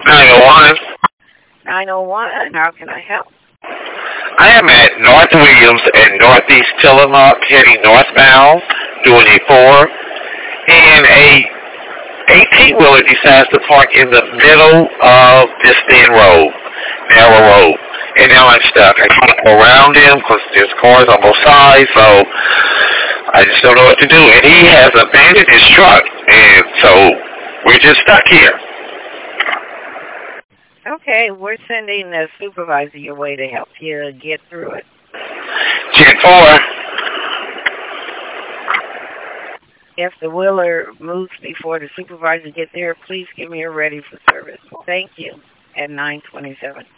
901. 901. How can I help? I am at North Williams and Northeast Tillamook heading northbound doing a 4, and a 18-wheeler decides to park in the middle of this thin road, narrow road. And now I'm stuck. I can't go around him because there's cars on both sides, so I just don't know what to do. And he has abandoned his truck, and so we're just stuck here. Okay, we're sending the supervisor your way to help you get through it. 10-4. If the wheeler moves before the supervisor gets there, please give me a ready for service. Thank you. At 927.